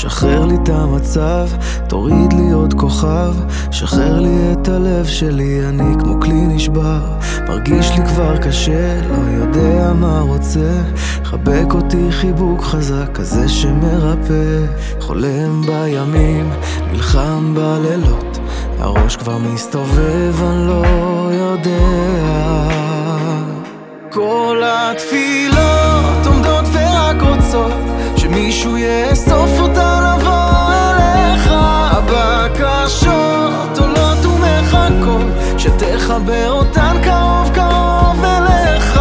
שחרר לי את המצב, תוריד לי עוד כוכב, שחרר לי את הלב שלי, אני כמו כלי נשבר. מרגיש לי כבר קשה, לא יודע מה רוצה, חבק אותי חיבוק חזק כזה שמרפא. חולם בימים, נלחם בלילות, הראש כבר מסתובב, אני לא יודע. כל התפילות עומדות ורק רוצות שמישהו יאסוף אותה לבוא אליך. הבקשות עולות ומחכות שתחבר אותן קרוב קרוב אליך.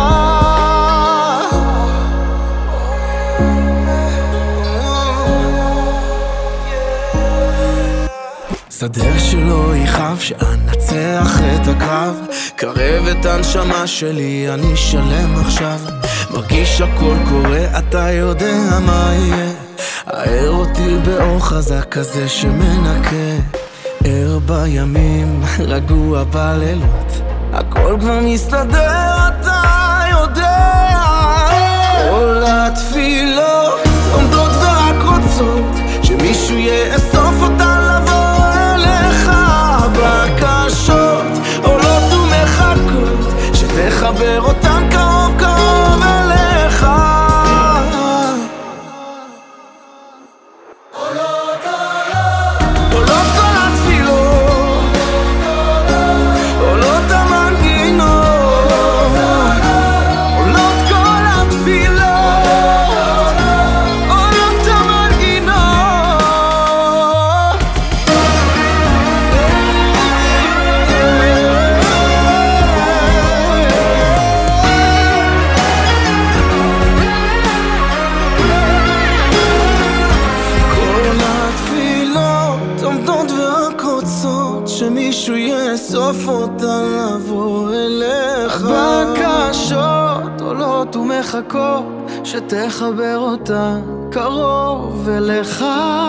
סדר שלא יכאב, שאנצח את הקרב, קרב את הנשמה שלי, אני שלם עכשיו. מרגיש הכל קורה, אתה יודע מה יהיה, הער אותי באור חזק כזה שמנקה. ער בימים, רגוע בלילות, הכל כבר מסתדר, אתה יודע. כל התפילות עומדות ורק רוצות שמישהו יאסוף אותן לבוא אליך. הבקשות עולות ומחכות שתחבר אותן קרוב קרוב אליך. עולות כל התפילות, עולות המנגינות, עולות כל התפילות, עולות המנגינות. כל התפילות עומדות ורק רוצות שמישהו יאסוף אותן לבוא אליך. הבקשות עולות ומחכות שתחבר אותן קרוב אליך.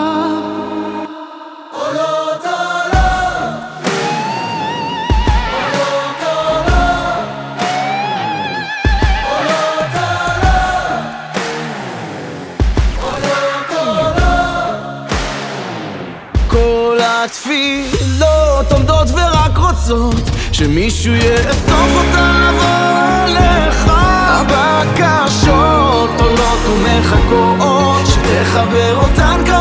כל התפילות עומדות ורק רוצות שמישהו יאסוף אותן לבוא אליך. הבקשות עולות ומחכות שתחבר אותן